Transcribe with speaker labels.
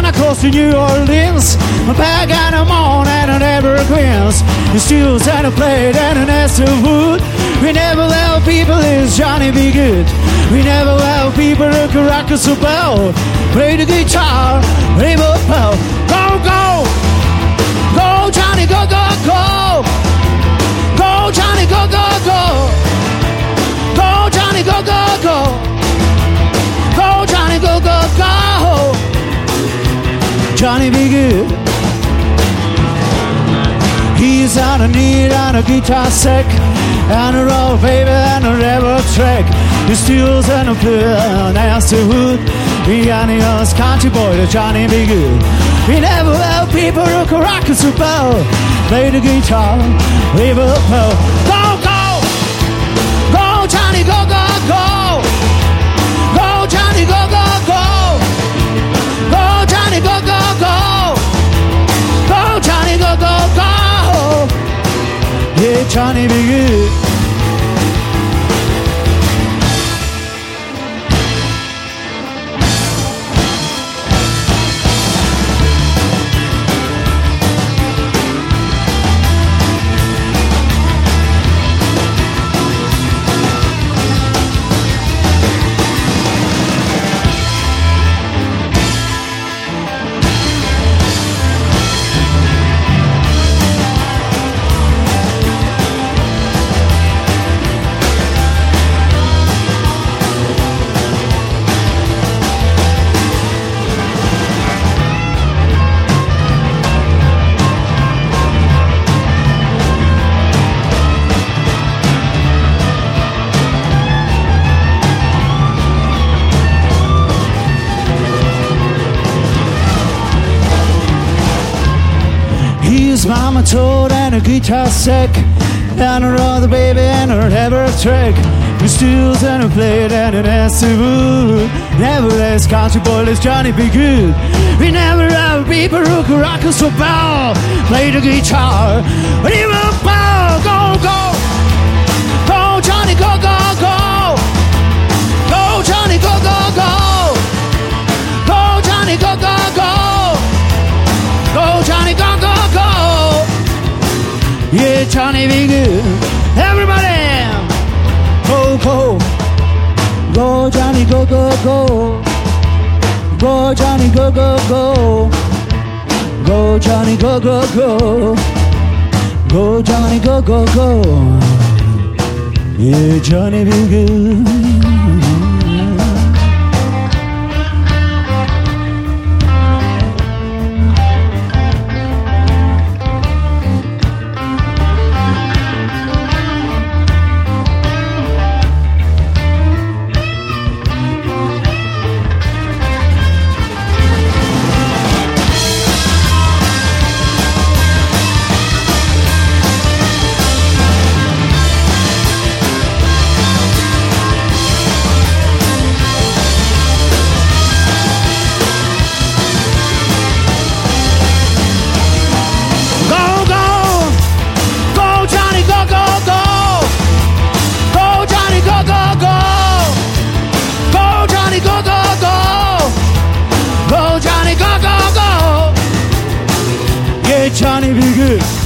Speaker 1: across to New Orleans, back in the morning and evergreens, the steels and a plate and a nest of wood. We never let people is Johnny be good. We never let people who can rock us about. Play the guitar, play the bell. Go, go, go, Johnny, go, go, go. Go, Johnny, go, go, go. Go, Johnny, go, go, go. Go, Johnny, go, go, go. Johnny be good. He's on a need on a guitar sick, and a roll baby and a rebel trick. The steels and the blue and nasty wood. We got the us country boy, the Johnny be good. We never have people who can rock us about. Play the guitar, wave a bell. Go, go, go, Johnny, go, go, go. Go, Johnny, go, go, go. Go, Johnny, go, go, go. Go, Johnny, go, go, go. Yeah, Johnny be good. His mama told and a guitar sick, and her other baby and her ever trick. The steels and a plate and an acid wood. Never less country boy, let's Johnny be good. We never have people who can rock us to bow. Play the guitar, leave a bow. Go, go, go, Johnny, go, go, go. Go, Johnny, go, go, go. Go, Johnny, go, go, go. Go, Johnny, go, go, go. Yeah, Johnny be good. Everybody, go, go. Go, Johnny, go, go, go. Go, Johnny, go, go, go. Go, Johnny, go, go, go. Go, Johnny, go, go, go. Yeah, Johnny be good. Johnny be good.